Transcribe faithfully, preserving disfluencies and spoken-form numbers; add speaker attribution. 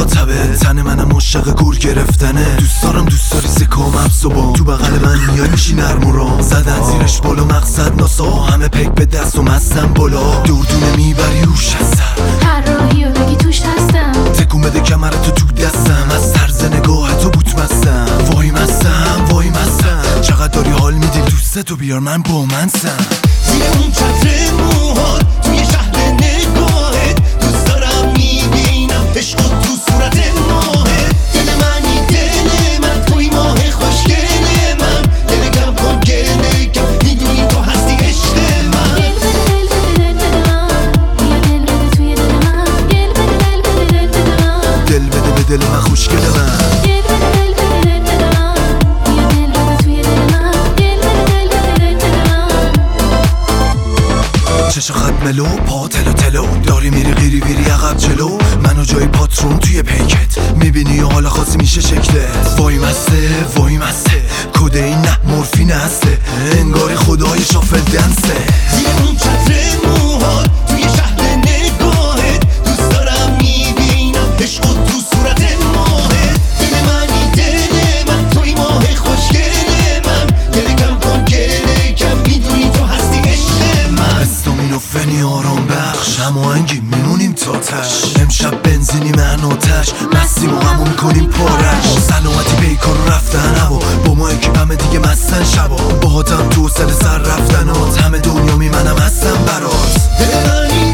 Speaker 1: مخاطبه، تن منم مشتاق گور گرفتنه. دوست دارم دوست داری سکام افزوبا، تو بغل من میای میشی نرم و رام، زدن زیرش بالا مقصد ناسا، همه پک به دست و مستم بالا، دوردونه میبری روش هستم،
Speaker 2: هر راهی رو بگی توش هستم،
Speaker 1: تکون بده کمرتو تو دستم، از طرز نگاه تو بوت مستم، وای مستم وای مستم، چقدر داری حال میدی دوستتو بیار من با من سم.
Speaker 3: زیر اون چتر موهات توی شهر نگاهت، دوست دارم میبینم عشق تو صورت ماهت، دل منی دل من توی ماه خوشگل من، دل کم کن گله کم میدونی تو هستی عشق من.
Speaker 2: دل بده دل بده من، بیا دل بده دل بده من،
Speaker 1: دل بده به دل من خوشگل من. چشا خط ملو پا تلو تلو، داری میری غیری ویری عقب جلو، منو جای پاترون توی پیکت، میبینی حالا خاصی میشه شکلت، وای مسته وای مسته، کده این نه مورفین هسته، انگاری خدای شافل دنسه.
Speaker 3: زیر اون چتر موهات توی شهر نگاهت، دوست دارم میبینم عشق تو صورت ماهت، دل منی دل من توی ماه خوشگل من، دل کم کن گله کم میدونی تو هستی عشق من.
Speaker 1: استامین و فنی آرام بخش، هماهنگی میمونیم تا تش، امشب بنزینی من آتش، مستیم و همون میکنیم پارش، سلامتی بیکار رفتن هوا، با ما اکیپمه دیگه مستن شبا، با هاتم تو سر سر رفتن هات، همه دنیا میمنم هستم برات.
Speaker 3: دل منی